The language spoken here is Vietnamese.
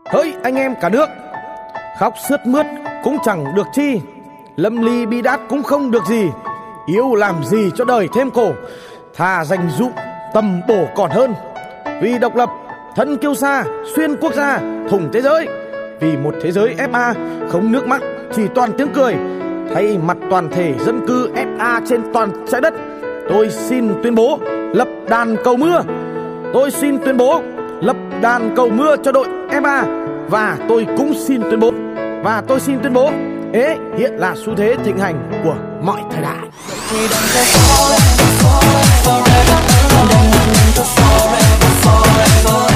Hỡi anh em cả nước, khóc sướt mướt cũng chẳng được chi, lâm ly bi đát cũng không được gì. Yêu làm gì cho đời thêm khổ, thà dành dụm tầm bổ còn hơn. Vì độc lập thân kiêu xa, xuyên quốc gia thủng thế giới. Vì một thế giới FA không nước mắt, chỉ toàn tiếng cười. Thay mặt toàn thể dân cư FA trên toàn trái đất, tôi xin tuyên bố lập đàn cầu mưa. Tôi xin tuyên bố lập đàn cầu mưa cho đội FA. Và tôi cũng xin tuyên bố ế hiện là xu thế thịnh hành của mọi thời đại. Forever, forever, forever, forever, forever.